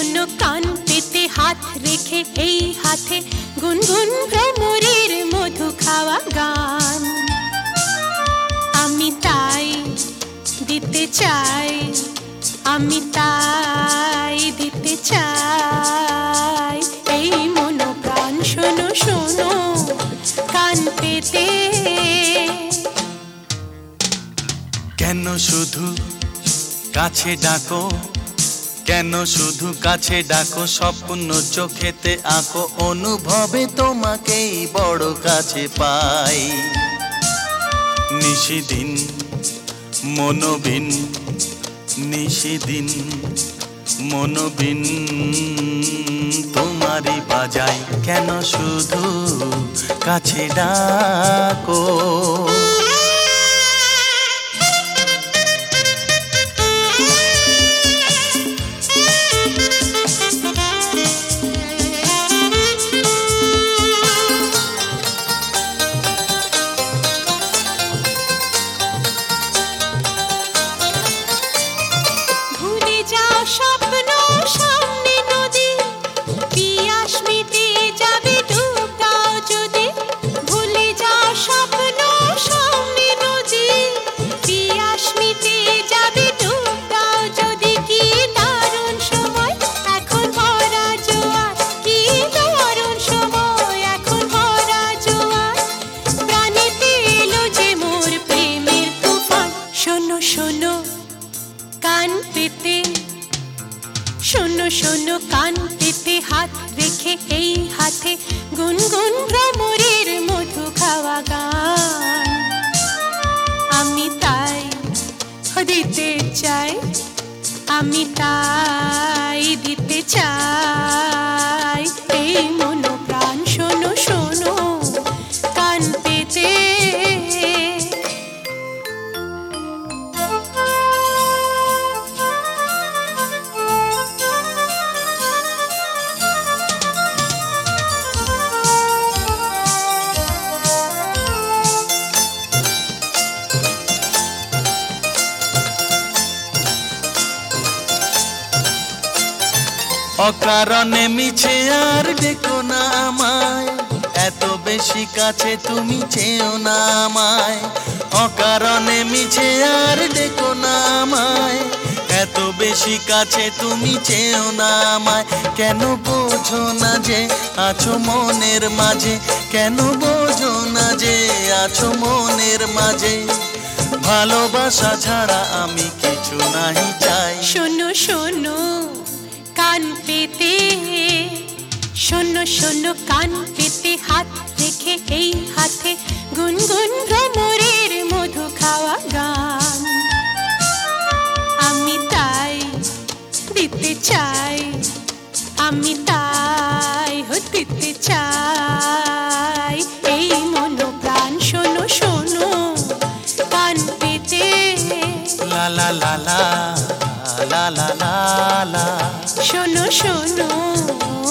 শোনো কান পেতে হাত রেখে এই হাতে গুনগুন ভ্রমরের মধু খাওয়া গান আমি তাই দিতে চাই, আমি তাই দিতে চাই এই মন প্রাণ। শোনো শোনো কান পেতে। কেন শুধু কাছে ডাকো, কেন শুধু কাছে ডাকো, স্বপ্ন চোখেতে আঁকো, অনুভবে তোমাকেই বড় কাছে পাই। নিশিদিন মনোবিন, নিশিদিন মনোবিন তোমারই বাজাই। কেন শুধু কাছে ডাকো। স্বপ্ন সামনে নদী, পিয়াস মিটে যাবে ডুব দাও যদি। ভুলে যাও স্বপ্ন সামনে নদী, পিয়াস মিটে যাবে ডুব দাও যদি। কি দারুণ সময় এখন ভরা জোয়ার, কি দারুণ সময় এখন ভরা জোয়ার। প্রাণেতে এলো যে মোর প্রেমের তুফান। শোনো শোনো কান পেতে, শোনো শোনো কান পেতে হাত রেখে এই হাতে গুনগুন ভ্রমরের মধু খাওয়া গান আমি তাই দিতে চাই, আমি তাই দিতে চাই এই মন প্রাণ। শোনো শোনো কান পেতে। অকারণে মিছে আর ডেকো না আমায়, এত বেশি কাছে তুমি চেও না আমায়। অকারণে মিছে আর ডেকো না আমায়, এত বেশি কাছে তুমি চেও না আমায়। কেন বোঝো না যে আছো মনের মাঝে, কেন বোঝো না যে আছো মনের মাঝে। ভালোবাসা ছাড়া আমি কিছু নাহি চাই। শোনো শোনো কান পেতে, শোনো শোনো কান পেতে হাত রেখে এই হাতে গুনগুন ভ্রমরের মধু খাওয়া গান আমি তাই দিতে চাই, আমি তাই দিতে চাই এই মন প্রাণ। শোনো শোনো কান পেতে। লা লা লা লা লা লা লা লা। শোনো শোনো